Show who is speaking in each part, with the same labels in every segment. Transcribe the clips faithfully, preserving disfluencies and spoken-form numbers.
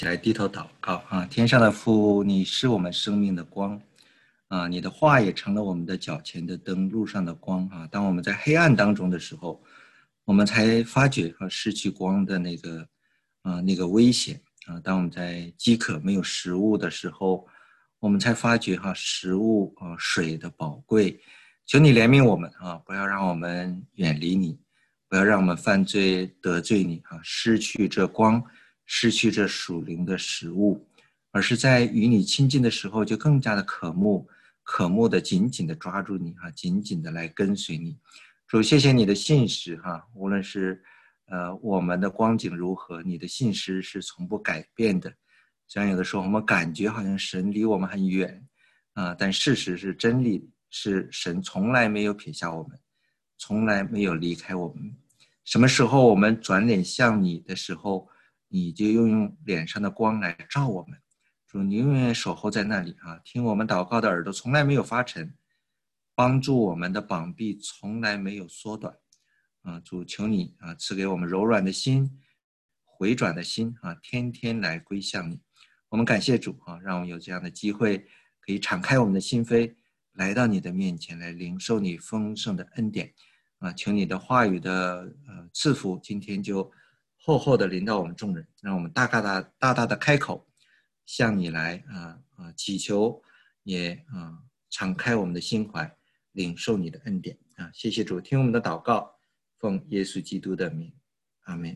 Speaker 1: 来低头祷告啊！天上的父，你是我们生命的光啊！你的话也成了我们的脚前的灯，路上的光啊！当我们在黑暗当中的时候，我们才发觉啊失去光的那个啊那个危险啊！当我们在饥渴没有食物的时候，我们才发觉哈食物啊水的宝贵。求你怜悯我们啊！不要让我们远离你，不要让我们犯罪得罪你啊！失去这光。失去这属灵的食物，而是在与你亲近的时候就更加的渴慕，渴慕的紧紧的抓住你哈，紧紧的来跟随你。主，谢谢你的信实哈，无论是呃我们的光景如何，你的信实是从不改变的。虽然有的时候我们感觉好像神离我们很远啊、呃，但事实是真理是神从来没有撇下我们，从来没有离开我们。什么时候我们转脸向你的时候，你就用脸上的光来照我们。主，你永远守候在那里啊，听我们祷告的耳朵从来没有发沉，帮助我们的膀臂从来没有缩短啊。主，求你啊赐给我们柔软的心，回转的心啊，天天来归向你。我们感谢主啊，让我们有这样的机会可以敞开我们的心扉，来到你的面前，来领受你丰盛的恩典啊。求你的话语的呃赐福今天就厚厚的临到我们众人，让我们大大的大大的开口向你来啊啊祈求，也啊敞开我们的心怀，领受你的恩典啊！谢谢主，听我们的祷告，奉耶稣基督的名，阿们。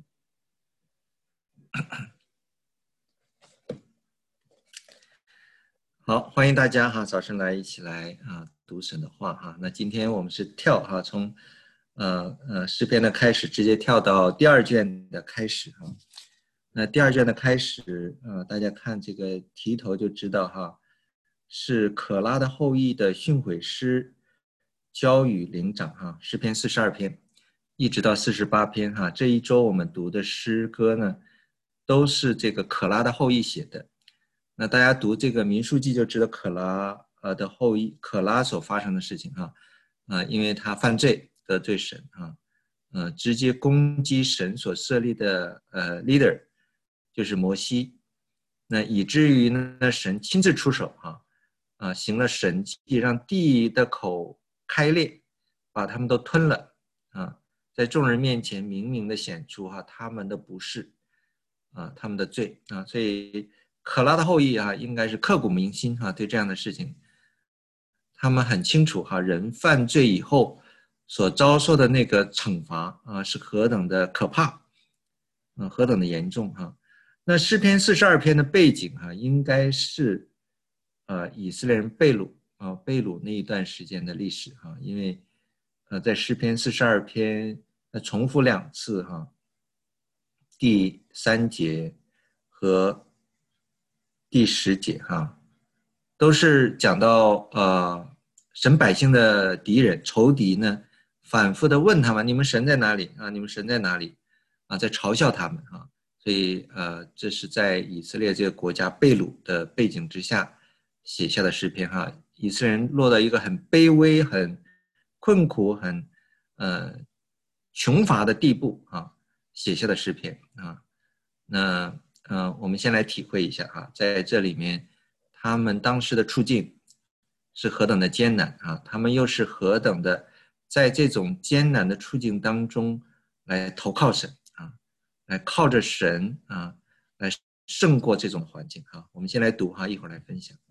Speaker 1: 好，欢迎大家哈，早晨来一起来啊读神的话哈。那今天我们是跳哈，从呃呃诗篇的开始，直接跳到第二卷的开始哈。那第二卷的开始，呃，大家看这个题头就知道哈，是可拉的后裔的训诲诗，交与灵长哈。诗篇四十二篇，一直到四十八篇哈。这一周我们读的诗歌呢，都是这个可拉的后裔写的。那大家读这个民数记就知道可拉呃的后裔可拉所发生的事情哈，啊、呃，因为他犯罪得罪神啊，呃，直接攻击神所设立的呃 leader， 就是摩西，那以至于呢神亲自出手哈，啊、呃，行了神迹，让地的口开裂，把他们都吞了啊，在众人面前明明的显出哈他们的不是啊，他们的罪啊，所以。可拉的后裔啊，应该是刻骨铭心哈、啊，对这样的事情，他们很清楚哈、啊，人犯罪以后所遭受的那个惩罚啊，是何等的可怕，啊，何等的严重哈、啊。那诗篇四十二篇的背景哈、啊，应该是呃以色列人被掳啊，被掳那一段时间的历史哈、啊，因为呃在诗篇四十二篇呃重复两次哈、啊，第三节和第十节哈，都是讲到呃神百姓的敌人仇敌呢，反复的问他们：你们神在哪里啊？你们神在哪里啊？在嘲笑他们啊。所以呃，这是在以色列这个国家被掳的背景之下写下的诗篇哈。以色列人落到一个很卑微、很困苦、很呃穷乏的地步啊，写下的诗篇啊。那呃，我们先来体会一下哈，在这里面，他们当时的处境是何等的艰难啊！他们又是何等的在这种艰难的处境当中来投靠神啊，来靠着神啊，来胜过这种环境哈。我们先来读哈，一会儿来分享。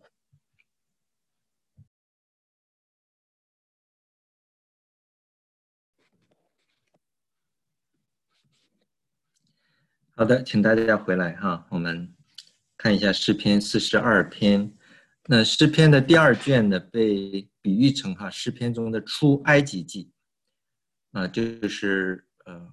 Speaker 1: 好的，请大家回来哈，我们看一下诗篇四十二篇。那诗篇的第二卷呢，被比喻成哈诗篇中的出埃及记，啊、呃，就是呃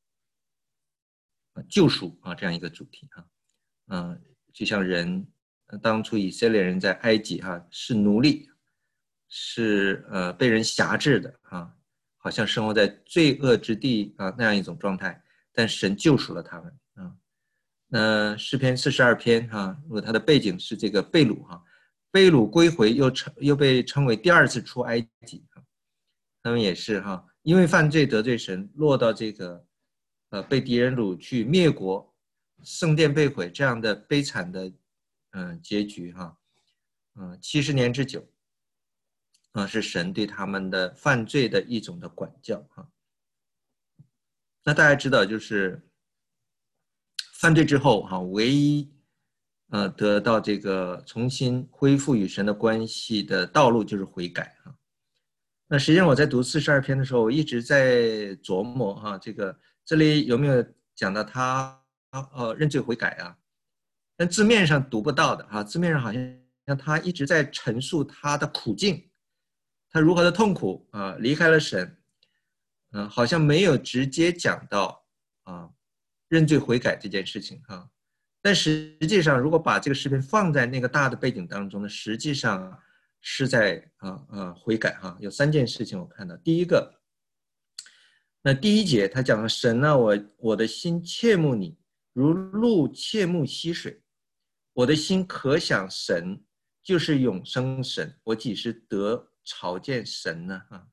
Speaker 1: 救赎啊这样一个主题哈，嗯、呃，就像人当初以色列人在埃及哈是奴隶，是呃被人辖制的啊，好像生活在罪恶之地啊那样一种状态，但神救赎了他们啊。那诗篇四十二篇哈，如果它的背景是这个被掳哈，被掳归回又称又被称为第二次出埃及哈，他们也是哈，因为犯罪得罪神，落到这个呃被敌人掳去灭国圣殿被毁这样的悲惨的嗯、呃、结局哈，嗯七十年之久，啊、呃、是神对他们的犯罪的一种的管教哈。那大家知道就是犯罪之后哈，唯一呃得到这个重新恢复与神的关系的道路就是悔改哈。那实际上我在读四十二篇的时候，我一直在琢磨哈，这个这里有没有讲到他呃认罪悔改啊？但字面上读不到的哈，字面上好像他一直在陈述他的苦境，他如何的痛苦啊，离开了神，嗯，好像没有直接讲到啊认罪悔改这件事情哈。但实际上，如果把这个视频放在那个大的背景当中呢，实际上是在啊啊悔改哈。有三件事情我看到，第一个，那第一节他讲了神呢，我我的心切慕你，如鹿切慕溪水，我的心可想神，就是永生神，我几时得朝见神呢？啊，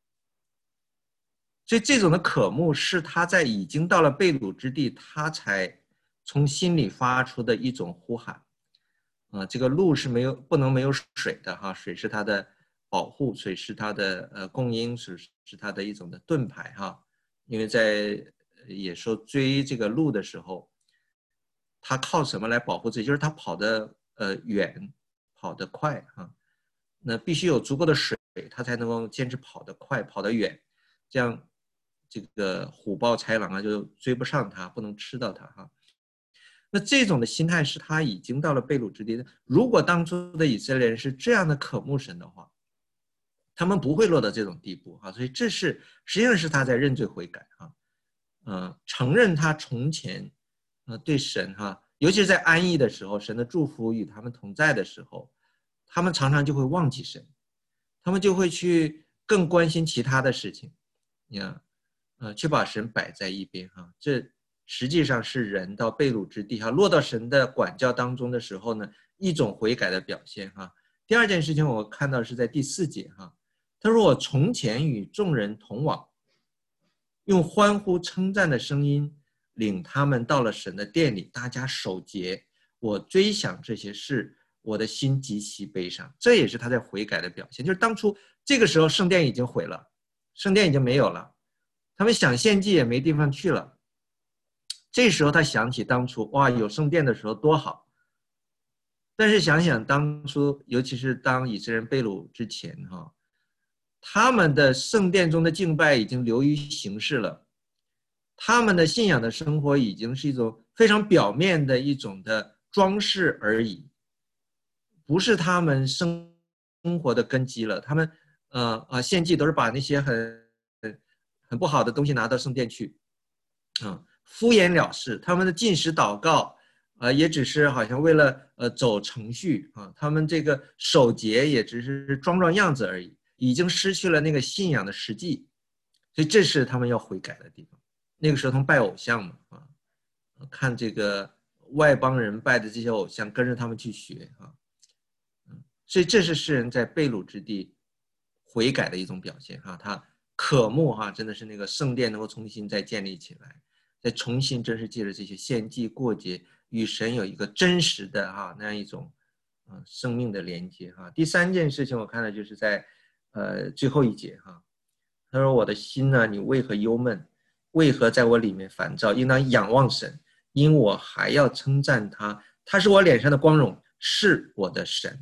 Speaker 1: 所以这种的渴慕是他在已经到了被掳之地，他才从心里发出的一种呼喊。啊，这个鹿是没有不能没有水的哈，水是它的保护，水是它的呃供应，是是它的一种的盾牌哈。因为在野兽追这个鹿的时候，它靠什么来保护自己？就是它跑得呃远，跑得快哈。那必须有足够的水，它才能够坚持跑得快，跑得远，这样这个虎豹豺狼啊就追不上它，不能吃到它哈。那这种的心态是他已经到了被掳之地的。如果当初的以色列人是这样的渴慕神的话，他们不会落到这种地步啊。所以这是实际上是他在认罪悔改啊，呃，承认他从前呃对神哈，尤其是在安逸的时候，神的祝福与他们同在的时候，他们常常就会忘记神，他们就会去更关心其他的事情，你看，呃，去把神摆在一边哈。这实际上是人到被掳之地哈，落到神的管教当中的时候呢，一种悔改的表现哈。第二件事情我看到是在第四节哈，他说我从前与众人同往，用欢呼称赞的声音领他们到了神的殿里，大家守节，我追想这些事，我的心极其悲伤。这也是他在悔改的表现，就是当初这个时候圣殿已经毁了，圣殿已经没有了，他们想献祭也没地方去了。这时候他想起当初哇有圣殿的时候多好，但是想想当初，尤其是当以色列人被掳之前哈，他们的圣殿中的敬拜已经流于形式了，他们的信仰的生活已经是一种非常表面的一种的装饰而已，不是他们生活的根基了。他们呃啊献祭都是把那些很很很不好的东西拿到圣殿去，嗯。敷衍了事，他们的禁食祷告，呃，也只是好像为了呃走程序啊，他们这个守节也只是装装样子而已，已经失去了那个信仰的实际，所以这是他们要悔改的地方。那个时候他们拜偶像嘛啊，看这个外邦人拜的这些偶像，跟着他们去学啊，所以这是诗人在被掳之地悔改的一种表现哈，他渴慕哈，真的是那个圣殿能够重新再建立起来。再重新真是借着这些献祭过节，与神有一个真实的哈那样一种啊生命的连接哈。第三件事情我看到就是在呃最后一节哈，他说我的心呢，你为何忧闷？为何在我里面烦躁？应当仰望神，因我还要称赞他，他是我脸上的光荣，是我的神。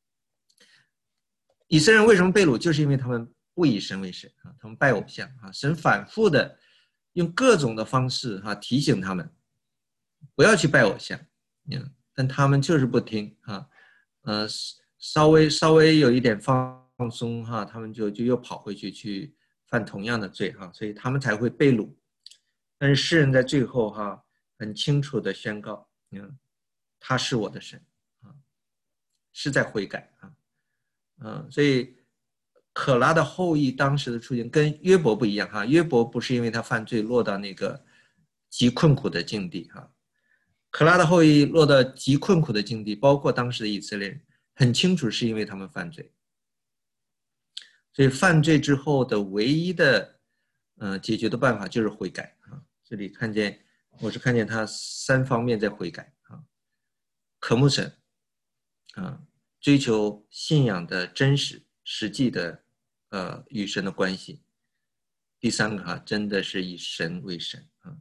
Speaker 1: 以色列人为什么被掳？就是因为他们不以神为神啊，他们拜偶像啊，神反复的用各种的方式哈、啊、提醒他们不要去拜偶像，嗯，但他们就是不听哈、呃，稍微稍微有一点放松哈、啊，他们就就又跑回去去犯同样的罪哈、啊，所以他们才会被掳。但是诗人在最后哈、啊、很清楚的宣告，嗯，他是我的神啊，是在悔改啊，嗯，所以。可拉的后裔当时的处境跟约伯不一样哈，约伯不是因为他犯罪落到那个极困苦的境地哈，可拉的后裔落到极困苦的境地，包括当时的以色列人，很清楚是因为他们犯罪，所以犯罪之后的唯一的呃解决的办法就是悔改啊。这里看见我是看见他三方面在悔改啊，渴慕神啊，追求信仰的真实实际的呃与神的关系。第三个哈，真的是以神为神啊。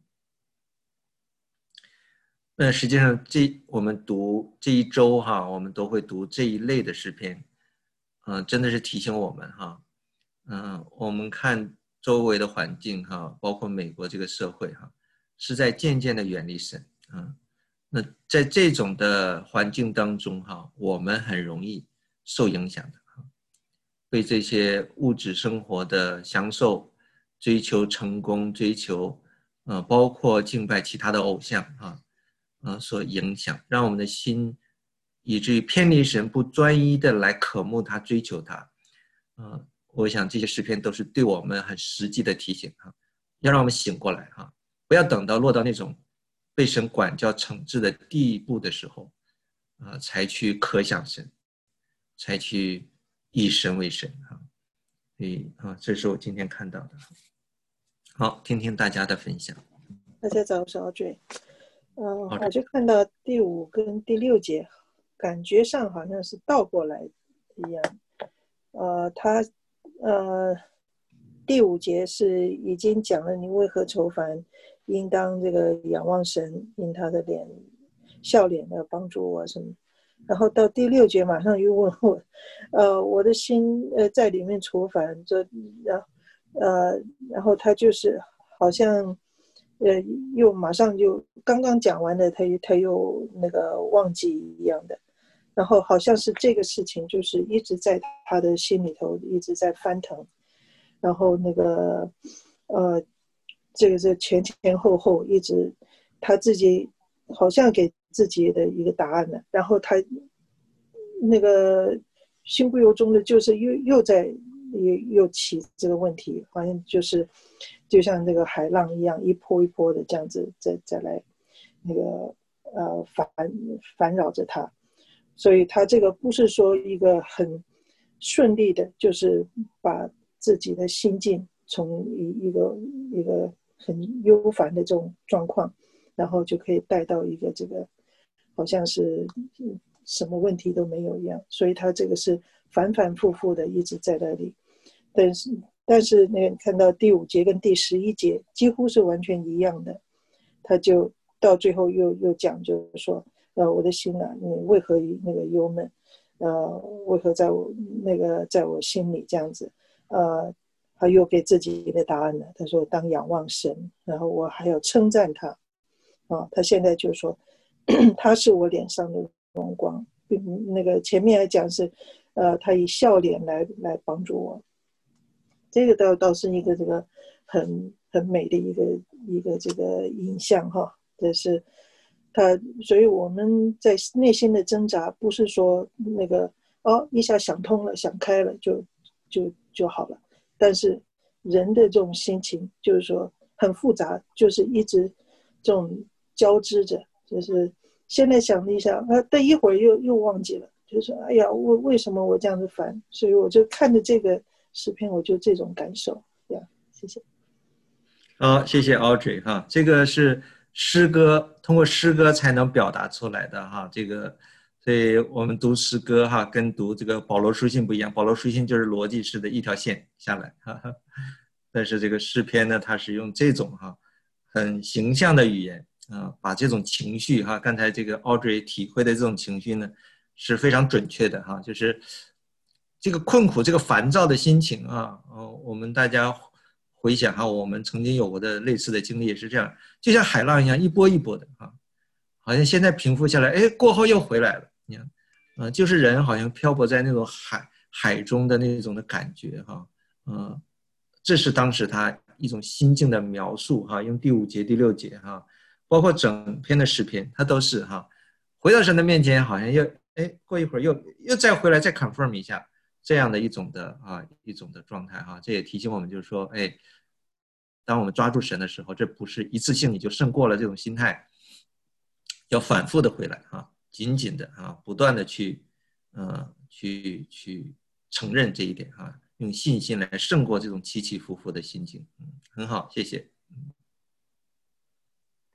Speaker 1: 那实际上这我们读这一周哈，我们都会读这一类的诗篇，嗯、呃，真的是提醒我们哈，嗯、呃，我们看周围的环境哈，包括美国这个社会哈，是在渐渐的远离神啊、呃。那在这种的环境当中哈，我们很容易受影响的哈，被这些物质生活的享受、追求成功、追求呃，包括敬拜其他的偶像啊。呃，所影响，让我们的心以至于偏离神，不专一的来渴慕他、追求他。呃，我想这些诗篇都是对我们很实际的提醒哈，要让我们醒过来哈，不要等到落到那种被神管教、惩治的地步的时候，啊、呃，才去渴想神，才去以神为神哈。所以啊，这是我今天看到的。好，听听大家的分享。
Speaker 2: 大家早，我是 Audrey。嗯，我就看到第五跟第六节，感觉上好像是倒过来一样。呃，他呃第五节是已经讲了你为何愁烦，应当这个仰望神，因他的脸笑脸的帮助我什么。然后到第六节马上又问我，呃，我的心呃在里面愁烦，这然后呃然后他就是好像。呃，又马上就刚刚讲完了，他他又那个忘记一样的，然后好像是这个事情就是一直在他的心里头一直在翻腾，然后那个呃，这个是前前后后一直他自己好像给自己的一个答案了，然后他那个心不由衷的，就是又又在又又起这个问题，好像就是就像这个海浪一样，一波一波的这样子再再来那个呃烦烦扰着他，所以他这个不是说一个很顺利的，就是把自己的心境从一一个一个很忧烦的这种状况，然后就可以带到一个这个好像是什么问题都没有一样，所以他这个是反反复复的一直在那里。但是但是那个看到第五节跟第十一节几乎是完全一样的，他就到最后又又讲，就是说，呃，我的心啊，你为何那个忧闷？呃，为何在我那个在我心里这样子？呃，他又给自己的答案了。他说，当仰望神，然后我还要称赞他。啊，他现在就说，他是我脸上的荣光。那个前面来讲是，呃，他以笑脸来来帮助我。这个倒倒是一个这个很很美的一个一个这个影像哈，这是他，所以我们在内心的挣扎，不是说那个哦一下想通了想开了就就就好了，但是人的这种心情就是说很复杂，就是一直这种交织着，就是现在想了一下，啊，等一会儿又又忘记了，就是哎呀，为为什么我这样子烦？所以我就看着这个诗篇，我就这种感受呀，谢谢。
Speaker 1: 好，谢谢 Audrey 哈，这个是诗歌，通过诗歌才能表达出来的哈，这个，所以我们读诗歌哈，跟读这个保罗书信不一样，保罗书信就是逻辑式的一条线下来，哈哈，但是这个诗篇呢，它是用这种哈很形象的语言啊，把这种情绪哈，刚才这个 Audrey 体会的这种情绪呢，是非常准确的哈，就是这个困苦、这个烦躁的心情啊，呃，我们大家回想哈，我们曾经有过的类似的经历也是这样，就像海浪一样，一波一波的啊，好像现在平复下来，哎，过后又回来了，你看，呃，就是人好像漂泊在那种海海中的那种的感觉哈，呃，这是当时他一种心境的描述哈，用第五节、第六节哈，包括整篇的诗篇，他都是哈，回到神的面前，好像又哎，过一会儿又又再回来再 confirm 一下。这样的一种的啊一种的状态哈，这也提醒我们就是说，哎，当我们抓住神的时候，这不是一次性你就胜过了这种心态，要反复的回来啊，紧紧的啊，不断的去呃去去承认这一点啊，用信心来胜过这种起起伏伏的心境，嗯，很好，谢谢。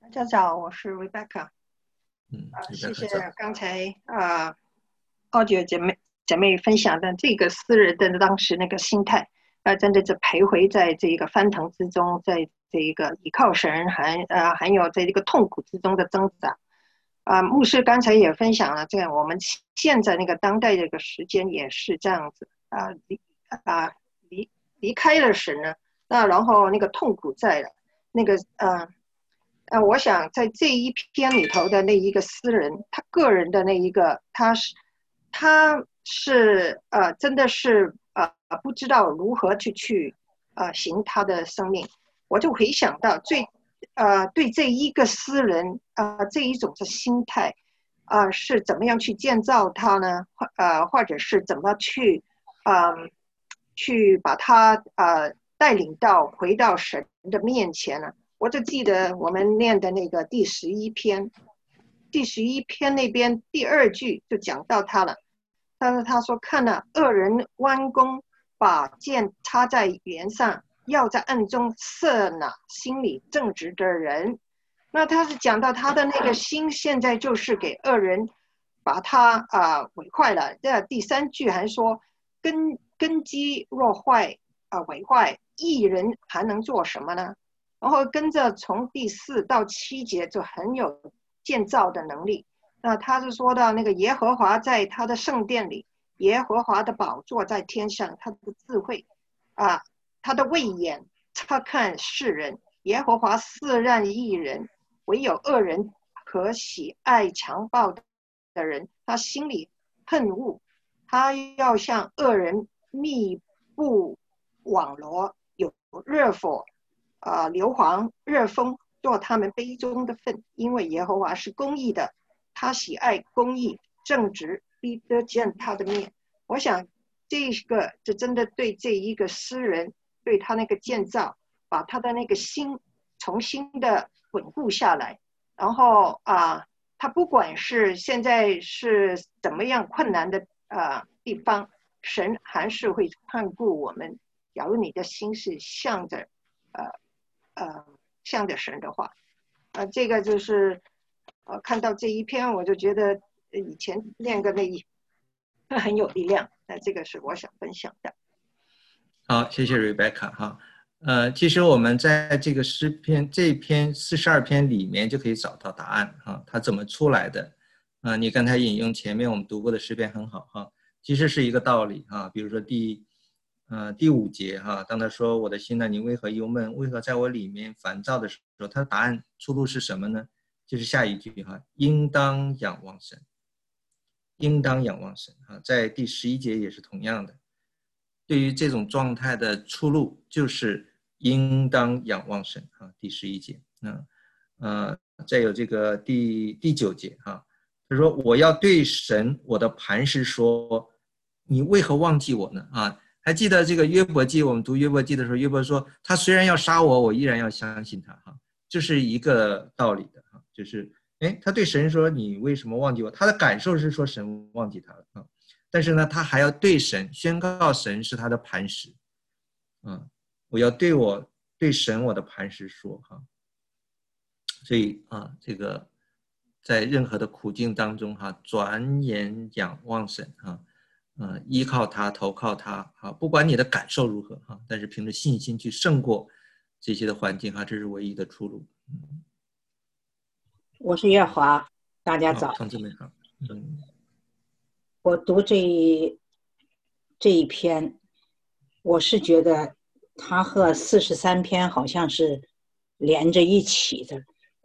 Speaker 3: 大家早，我是 Rebecca。
Speaker 1: 嗯，
Speaker 3: 呃，谢谢
Speaker 1: 早
Speaker 3: 刚才啊，奥姐姐妹姐妹分享的这个诗人的当时那个心态，呃，真的是徘徊在这个翻腾之中，在这一个依靠神，还呃还有在这个痛苦之中的挣扎。啊、牧师刚才也分享了，这样我们现在那个当代这个时间也是这样子啊，离啊离离开了神呢，那然后那个痛苦在了，那个呃。呃，我想在这一篇里头的那一个诗人，他个人的那一个，他是，他是呃，真的是呃，不知道如何去去呃行他的生命。我就回想到最呃，对这一个诗人啊、呃，这一种的心态啊、呃，是怎么样去建造他呢？或呃，或者是怎么去嗯、呃，去把他呃带领到回到神的面前呢？我就记得我们念的那个第十一篇，第十一篇那边第二句就讲到他了。但是他说看了恶人弯弓，把箭插在弦上，要在暗中射哪心里正直的人。那他是讲到他的那个心，现在就是给恶人把他啊、呃、毁坏了。这第三句还说根根基若坏啊、呃、毁坏，义人还能做什么呢？然后跟着从第四到七节就很有建造的能力。那他是说到那个耶和华在他的圣殿里，耶和华的宝座在天上，他的智慧啊，他的慧眼察看世人，耶和华四让义人，唯有恶人和喜爱强暴的人，他心里恨恶，他要向恶人密布网罗，有热火啊，硫磺、热风做他们杯中的粪，因为耶和华是公义的，他喜爱公义正直，必得见他的面。我想这个就真的对这一个诗人，对他那个建造，把他的那个心重新的稳固下来。然后啊，他不管是现在是怎么样困难的啊地方，神还是会看顾我们。假如你的心是向着呃呃向着神的话，呃，这个就是呃看到这一篇，我就觉得以前练个那一很有力量。那这个是我想分享的。
Speaker 1: 好，谢谢 Rebecca 哈。呃，其实我们在这个诗篇这篇四十二篇里面就可以找到答案哈，它怎么出来的？啊、呃，你刚才引用前面我们读过的诗篇很好哈，其实是一个道理哈。比如说第呃第五节哈，当他说我的心呢，你为何忧闷？为何在我里面烦躁的时候，他的答案出路是什么呢？就是下一句哈，应当仰望神，应当仰望神啊，在第十一节也是同样的。对于这种状态的出路，就是应当仰望神啊。第十一节，嗯，呃，再有这个第第九节哈，他说我要对神我的磐石说，你为何忘记我呢？啊，还记得这个约伯记，我们读约伯记的时候，约伯说他虽然要杀我，我依然要相信他哈，这是一个道理的哈，就是哎，他对神说你为什么忘记我？他的感受是说神忘记他了啊。但是呢，他还要对神宣告神是他的磐石，啊，我要对我对神我的磐石说哈，所以啊，这个在任何的苦境当中哈，转眼仰望神哈，啊，依靠他，投靠他啊，不管你的感受如何哈，但是凭着信心去胜过这些的环境哈，这是唯一的出路。嗯，
Speaker 4: 我是月华，大家早。
Speaker 1: 同志们好，嗯。
Speaker 4: 我读这一这一篇，我是觉得它和四十三篇好像是连着一起的，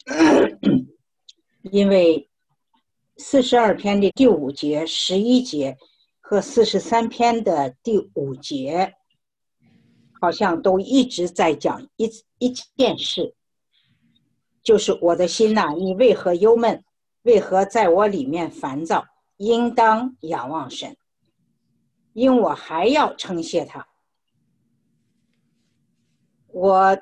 Speaker 4: 因为四十二篇的第五节、十一节和四十三篇的第五节，好像都一直在讲一一件事，就是我的心哪，你为何忧闷？为何在我里面烦躁？应当仰望神，因我还要称谢他。我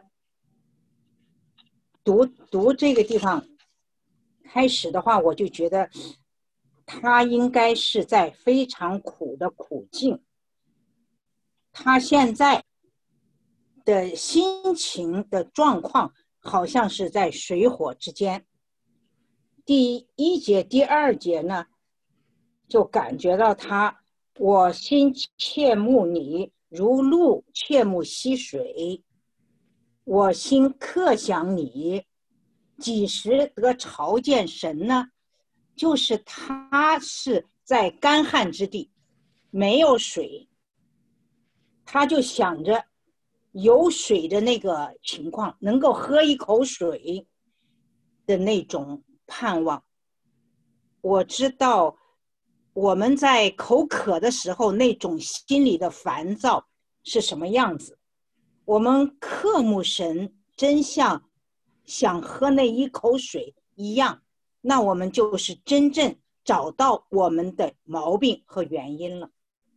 Speaker 4: 读读这个地方开始的话，我就觉得他应该是在非常苦的苦境，他现在的心情的状况好像是在水火之间。第一节、第二节呢，就感觉到他，我心切慕你，如鹿切慕溪水。我心刻想你，几时得朝见神呢？就是他是在干旱之地，没有水，他就想着有水的那个情况，能够喝一口水的那种盼望。我知道我们在口渴的时候那种心里的烦躁是什么样子，我们渴慕神，真像想喝那一口水一样，那我们就是真正找到我们的毛病和原因了。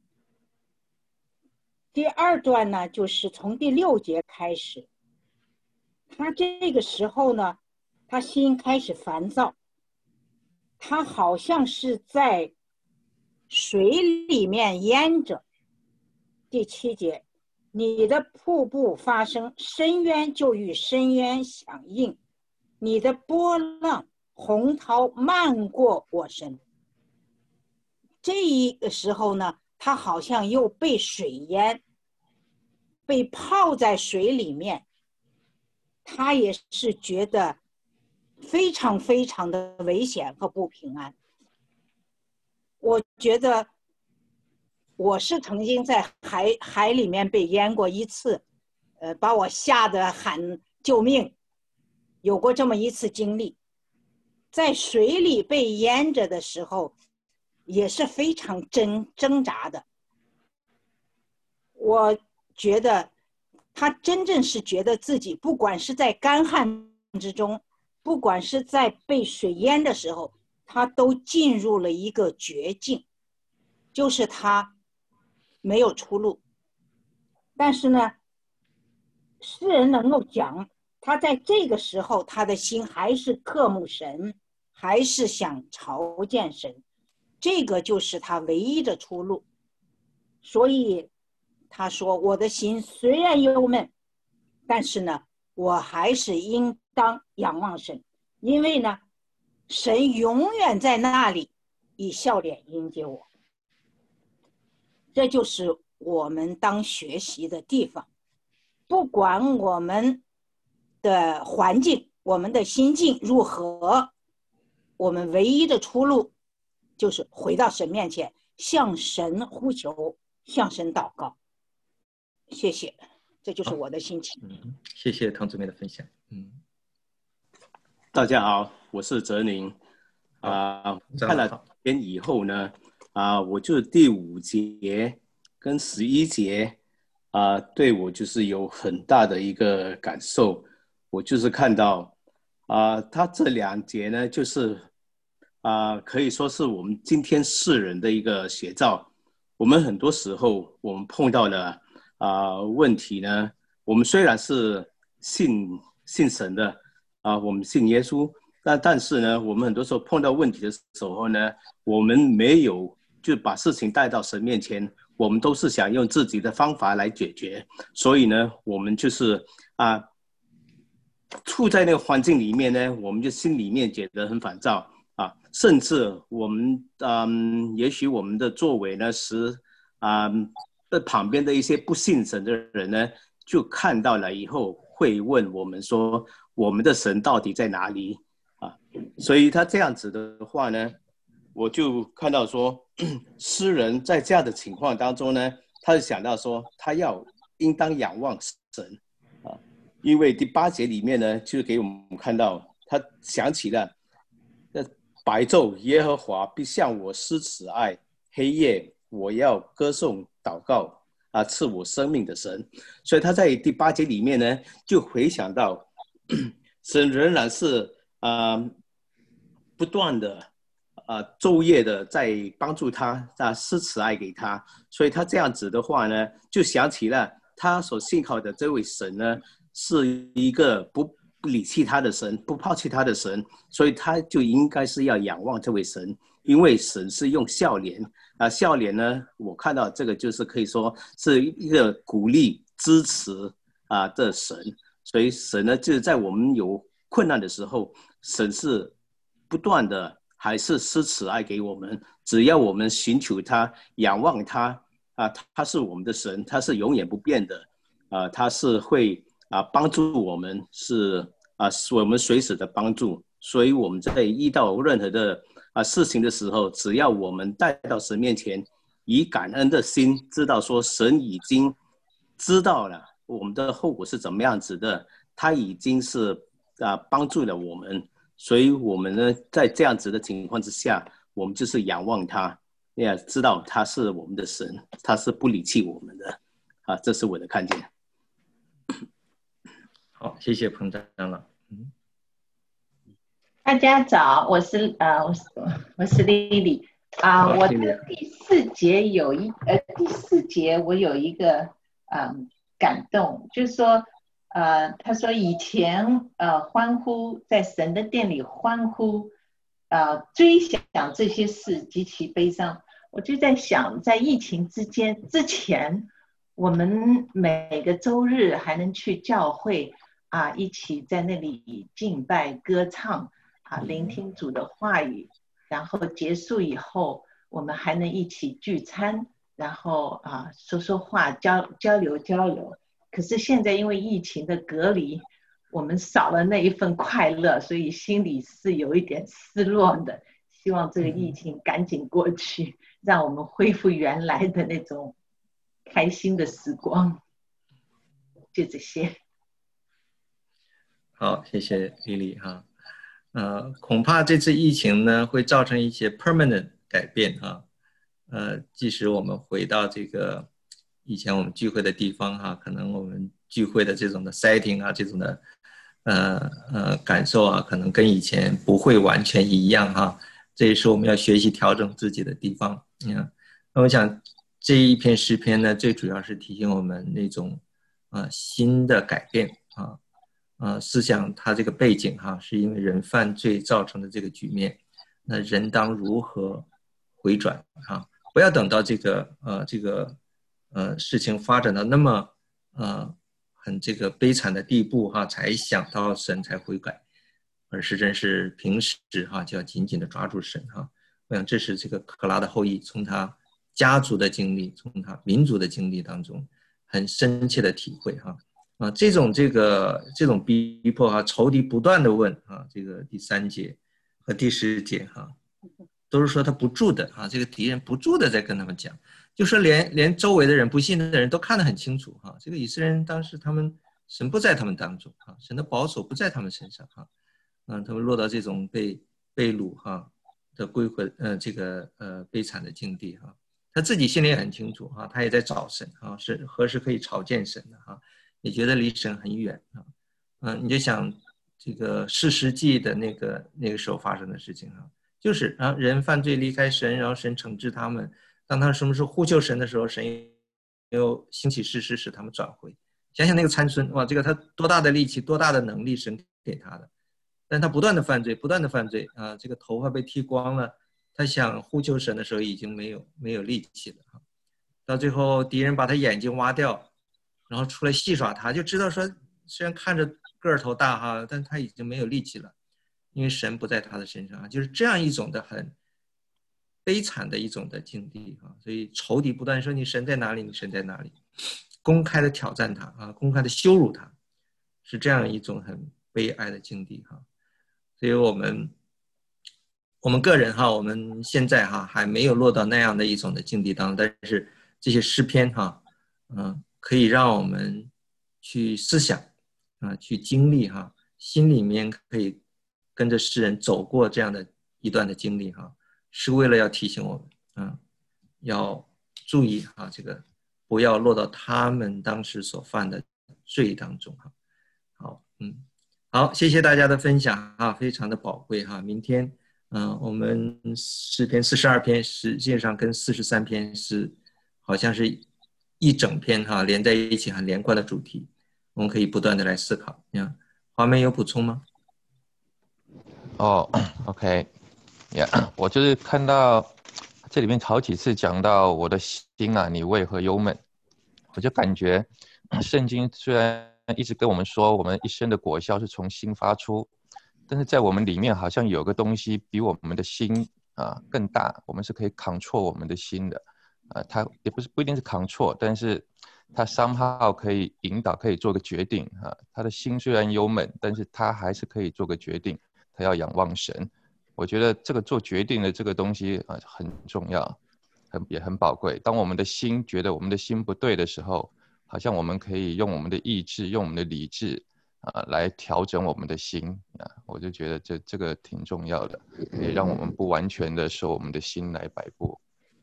Speaker 4: 第二段呢，就是从第六节开始，他这个时候呢，他心开始烦躁，他好像是在水里面淹着。第七节，你的瀑布发生，深渊就与深渊响应，你的波浪洪涛漫过我身。这一个时候呢，他好像又被水淹，被泡在水里面，他也是觉得非常非常的危险和不平安。我觉得我是曾经在海海里面被淹过一次，呃，把我吓得喊救命，有过这么一次经历。在水里被淹着的时候，也是非常挣挣扎的。我觉得他真正是觉得自己，不管是在干旱之中，不管是在被水淹的时候，他都进入了一个绝境，就是他没有出路。但是呢，诗人能够讲，他在这个时候，他的心还是渴慕神，还是想朝见神，这个就是他唯一的出路。所以他说，我的心虽然忧闷，但是呢，我还是应当仰望神，因为呢，神永远在那里以笑脸迎接我。这就是我们当学习的地方。不管我们的环境，我们的心境如何，我们唯一的出路就是回到神面前，向神呼求，向神祷告。谢谢，这就是我的心情。
Speaker 1: 嗯，谢谢唐姊妹的分享。嗯，
Speaker 5: 大家好，我是哲宁。啊、呃，看了篇以后呢，啊、呃，我就第五节跟十一节啊、呃，对我就是有很大的一个感受。我就是看到啊、呃，他这两节呢，就是啊、呃，可以说是我们今天世人的一个写照。我们很多时候我们碰到了啊、呃、问题呢，我们虽然是信信神的啊、呃，我们信耶稣。但但是呢，我们很多时候碰到问题的时候呢，我们没有就把事情带到神面前，我们都是想用自己的方法来解决，所以呢，我们就是啊，处在那个环境里面呢，我们就心里面觉得很烦躁啊，甚至我们嗯，也许我们的作为呢，使啊在旁边的一些不信神的人呢，就看到了以后会问我们说，我们的神到底在哪里？啊，所以他这样子的话呢，我就看到说，诗人在这样的情况当中呢，他就想到说，他要应当仰望神啊，因为第八节里面呢，就给我们看到他想起了，白昼耶和华必向我施慈爱，黑夜我要歌颂祷告啊，赐我生命的神。所以他在第八节里面呢，就回想到神仍然是啊、呃，不断的啊、呃，昼夜的在帮助他，啊，施慈爱给他。所以他这样子的话呢，就想起了他所信靠的这位神呢，是一个不不离弃他的神，不抛弃他的神，所以他就应该是要仰望这位神，因为神是用笑脸啊，笑脸呢，我看到这个就是可以说是一个鼓励支持啊的神。 所以神呢，就是在我们有困难的时候，神是不断的还是施慈爱给我们，只要我们寻求他，仰望他啊，他是我们的神，他是永远不变的啊，他是会啊帮助我们，是啊是我们随时的帮助。所以我们在遇到任何的啊事情的时候，只要我们带到神面前，以感恩的心，知道说神已经知道了我们的后果是怎么样子的，他已经是啊帮助了我们。所以我们呢，在这样子的情况之下，我们就是仰望他，也知道他是我们的神，他是不离弃我们的啊，这是我的看见。
Speaker 1: 好，谢谢彭长老。嗯，
Speaker 6: 大家早，我是呃，我是我是丽丽啊。我的第四节有一呃，第四节我有一个嗯感动，就是说。呃，他说以前呃欢呼在神的殿里欢呼，呃追想这些事极其悲伤。我就在想，在疫情之间之前，我们每个周日还能去教会啊，一起在那里敬拜歌唱啊，聆听主的话语，然后结束以后，我们还能一起聚餐，然后啊说说话，交交流交流。可是现在因为疫情的隔离，我们少了那一份快乐，所以心里是有一点失落的。希望这个疫情赶紧过去，让我们恢复原来的那种开心的时光。就这些。
Speaker 1: 好，谢谢丽丽哈。呃，恐怕这次疫情呢会造成一些 permanent 改变哈。呃，即使我们回到这个。以前我们聚会的地方哈，可能我们聚会的这种的 setting 啊，这种的呃呃感受啊，可能跟以前不会完全一样哈。这也是我们要学习调整自己的地方。嗯，那我想这一篇诗篇呢，最主要是提醒我们那种呃新的改变啊，呃思想它这个背景哈，是因为人犯罪造成的这个局面，那人当如何回转哈？不要等到这个呃这个。呃，事情发展到那么呃很这个悲惨的地步哈，才想到神才悔改，而是真是平时哈就要紧紧的抓住神哈。我想这是这个可拉的后裔从他家族的经历，从他民族的经历当中很深切的体会哈。啊，这种这个这种逼迫哈，仇敌不断的问啊，这个第三节和第十节哈，都是说他不住的啊，这个敌人不住的在跟他们讲。就说连连周围的人不信的人都看得很清楚哈，这个以色列人当时他们神不在他们当中哈，神的保守不在他们身上哈，嗯，他们落到这种被被掳哈的归回呃这个呃悲惨的境地哈，他自己心里也很清楚哈，他也在找神哈，是何时可以朝见神的哈，也觉得离神很远啊，嗯，你就想这个士师记的那个那个时候发生的事情哈，就是啊人犯罪离开神，然后神惩治他们。当他什么时候呼救神的时候，神又兴起士师使他们转回。想想那个参孙，哇，这个他多大的力气，多大的能力，神给他的，但他不断的犯罪，不断的犯罪啊，这个头发被剃光了，他想呼救神的时候已经没有没有力气了啊。到最后敌人把他眼睛挖掉，然后出来戏耍他，就知道说虽然看着个头大哈，但他已经没有力气了，因为神不在他的身上，就是这样一种的很。悲惨的一种的境地啊，所以仇敌不断说你神在哪里，你神在哪里，公开的挑战他啊，公开的羞辱他，是这样一种很悲哀的境地哈。所以我们我们个人哈，我们现在哈还没有落到那样的一种的境地当中，但是这些诗篇哈，嗯，可以让我们去思想啊，去经历哈，心里面可以跟着诗人走过这样的一段的经历哈。是为了要提醒我们，嗯，要注意哈，这个不要落到他们当时所犯的罪当中哈。好，嗯，好，谢谢大家的分享啊，非常的宝贵哈。明天，嗯、呃，我们诗篇四十二篇实际上跟四十三篇是好像是一整篇哈，连在一起很连贯的主题，我们可以不断的来思考。嗯，华梅有补充吗？
Speaker 7: 哦 ，OK。Yeah, 我就是看到这里面好几次讲到我的心啊，你为何忧闷？我就感觉圣经虽然一直跟我们说，我们一生的果效是从心发出，但是在我们里面好像有个东西比我们的心啊更大，我们是可以 control 我们的心的，啊，它也不是不一定是 control， 但是它 somehow 可以引导，可以做个决定啊。他的心虽然忧闷，但是他还是可以做个决定，他要仰望神。我觉得这个做决定的这个东西啊很重要，很也很宝贵。当我们的心觉得我们的心不对的时候，好像我们可以用我们的意志，用我们的理智啊来调整我们的心啊。我就觉得这这个挺重要的，可以让我们不完全的受我们的心来摆布。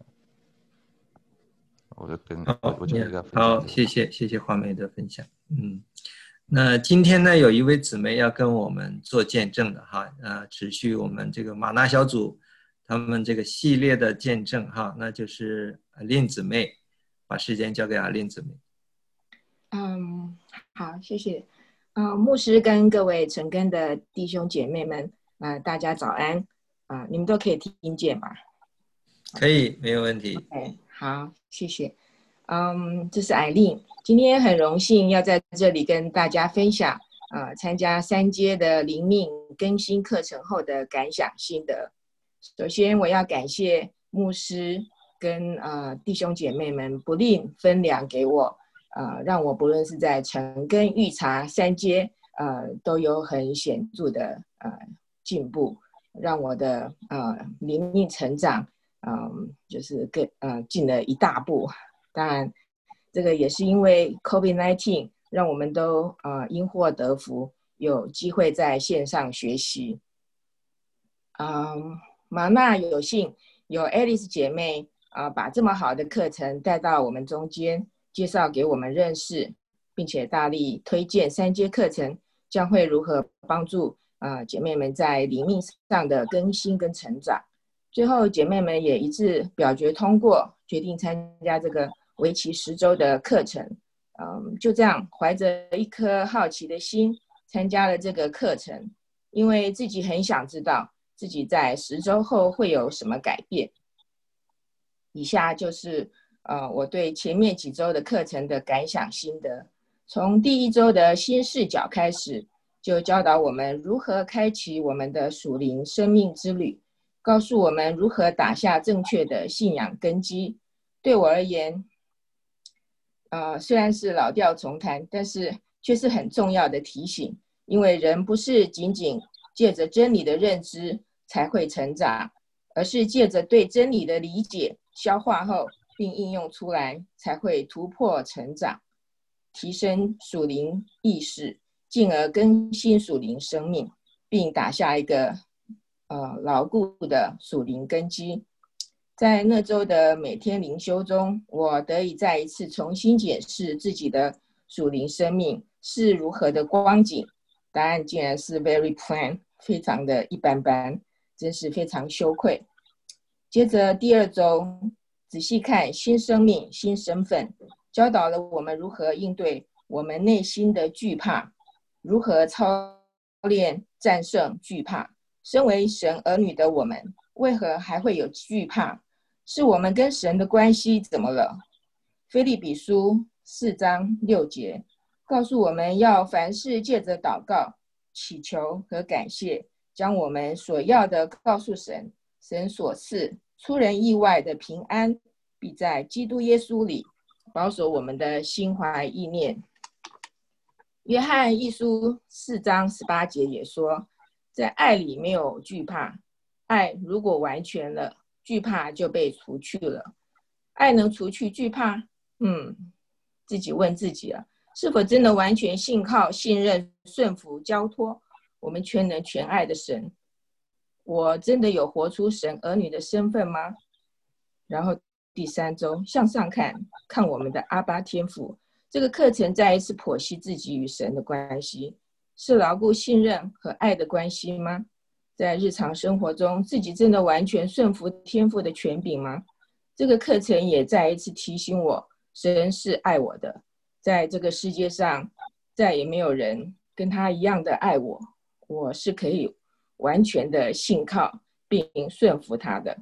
Speaker 7: 我就跟
Speaker 1: 好，
Speaker 7: 我就跟大家分享。
Speaker 1: 好，谢谢谢谢华梅的分享。嗯。那今天呢，有一位姊妹要跟我们做见证的哈，呃，持续我们这个玛纳小组他们这个系列的见证哈，那就是阿琳姊妹，把时间交给阿琳姊妹。
Speaker 8: 嗯，好，谢谢。呃，牧师跟各位晨更的弟兄姐妹们，呃，大家早安啊、呃，你们都可以听见吧？
Speaker 1: 可以，没有问题。
Speaker 8: Okay, 好，谢谢。嗯，这是艾琳，今天很荣幸要在这里跟大家分享，呃，参加三阶的灵命更新课程后的感想心得。首先，我要感谢牧师跟呃弟兄姐妹们不吝分粮给我，呃，让我不论是在晨更、预查三阶，呃，都有很显著的呃进步，让我的呃灵命成长，嗯、呃，就是更呃进了一大步。当然，这个也是因为 COVID 十九 让我们都呃因祸得福，有机会在线上学习。嗯，玛纳有幸有 Alice 姐妹啊、呃，把这么好的课程带到我们中间，介绍给我们认识，并且大力推荐三阶课程将会如何帮助啊、呃、姐妹们在灵命上的更新跟成长。最后，姐妹们也一致表决通过，决定参加这个为期十周的课程。嗯，就这样，怀着一颗好奇的心，参加了这个课程，因为自己很想知道自己在十周后会有什么改变。以下就是呃我对前面几周的课程的感想心得。从第一周的新视角开始，就教导我们如何开启我们的属灵生命之旅，告诉我们如何打下正确的信仰根基。对我而言，呃，虽然是老调重弹，但是却是很重要的提醒。因为人不是仅仅借着真理的认知才会成长，而是借着对真理的理解、消化后并应用出来，才会突破成长，提升属灵意识，进而更新属灵生命，并打下一个呃牢固的属灵根基。在那周的每天灵修中，我得以再一次重新检视自己的属灵生命是如何的光景。答案竟然是 very plain， 非常的一般般，真是非常羞愧。接着第二周，仔细看新生命、新身份，教导了我们如何应对我们内心的惧怕，如何操练战胜惧怕。身为神儿女的我们，为何还会有惧怕？是我们跟神的关系怎么了？腓立比书四章六节告诉我们要凡事借着祷告、祈求和感谢，将我们所要的告诉神，神所赐出人意外的平安，必在基督耶稣里保守我们的心怀意念。约翰一书四章十八节也说，在爱里没有惧怕，爱如果完全了，惧怕就被除去了。爱能除去惧怕？嗯，自己问自己了，是否真的完全信靠、信任、顺服、交托我们全能全爱的神？我真的有活出神儿女的身份吗？然后第三周向上看，看我们的阿爸天父。这个课程再一次剖析自己与神的关系，是牢固信任和爱的关系吗？在日常生活中，自己真的完全顺服天父的权柄吗？这个课程也再一次提醒我，神是爱我的，在这个世界上再也没有人跟他一样的爱我，我是可以完全的信靠并顺服他的。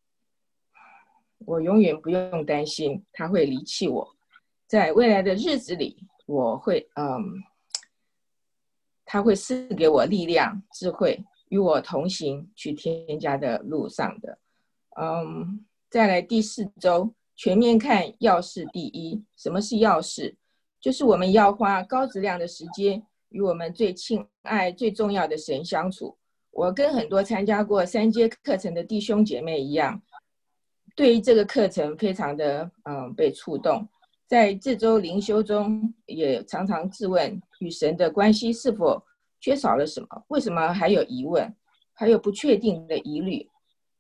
Speaker 8: 我永远不用担心他会离弃我，在未来的日子里，我会嗯他会赐给我力量、智慧，与我同行去天家的路上的。嗯，再来第四周，全面看要事第一。什么是要事？就是我们要花高质量的时间与我们最亲爱、最重要的神相处。我跟很多参加过三阶课程的弟兄姐妹一样，对于这个课程非常的嗯被触动。在这周灵修中，也常常自问与神的关系是否缺少了什么？为什么还有疑问，还有不确定的疑虑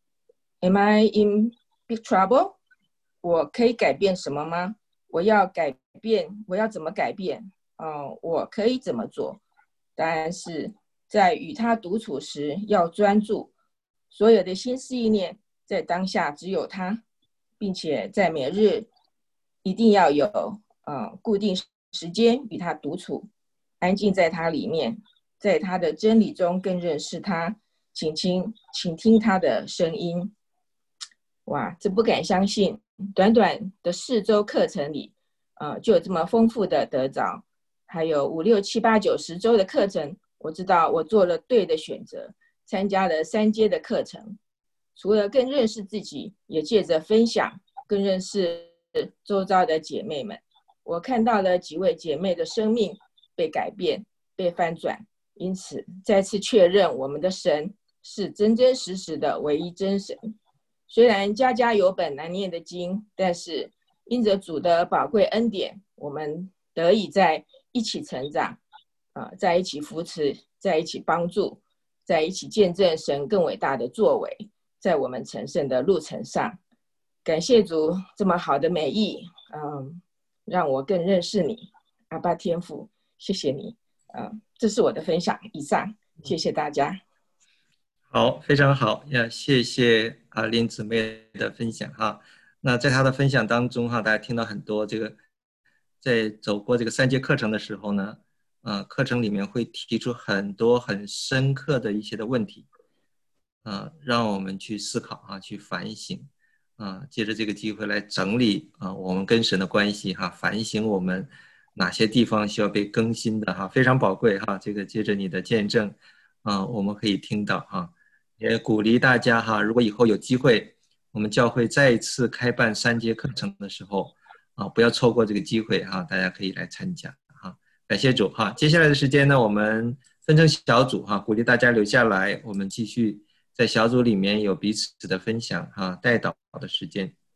Speaker 8: ？Am I in big trouble？ 我可以改变什么吗？我要改变，我要怎么改变？哦，我可以怎么做？当然是在与他独处时要专注，所有的心思意念在当下只有他，并且在每日一定要有呃固定时间与他独处，安静在他里面，在他的真理中更认识他，请听请听他的声音。哇，这不敢相信，短短的四周课程里，呃，就有这么丰富的得着，还有五六七八九十周的课程，我知道我做了对的选择，参加了三阶的课程，除了更认识自己，也借着分享更认识周遭的姐妹们。我看到了几位姐妹的生命被改变、被翻转，因此再次确认我们的神是真真实实的唯一真神。虽然家家有本难念的经，但是因着主的宝贵恩典，我们得以在一起成长，呃，在一起扶持，在一起帮助，在一起见证神更伟大的作为，在我们成圣的路程上。感谢主这么好的美意，嗯，让我更认识你，阿爸天父，谢谢你，嗯，这是我的分享，以上，谢谢大家。
Speaker 1: 好，非常好呀，谢谢啊林姊妹的分享哈。那在她的分享当中哈，大家听到很多这个，在走过这个三节课程的时候呢，啊，课程里面会提出很多很深刻的一些的问题，啊，让我们去思考啊，去反省，啊，借着这个机会来整理啊我们跟神的关系哈，反省我们哪些地方需要被更新的哈，非常宝贵哈。这个借着你的见证啊，我们可以听到哈。也鼓励大家哈，如果以后有机会，我们教会再一次开办三节课程的时候啊，不要错过这个机会哈，大家可以来参加哈。感谢主哈。接下来的时间呢，我们分成小组哈，鼓励大家留下来，我们继续在小组里面有彼此的分享哈，代祷的时间。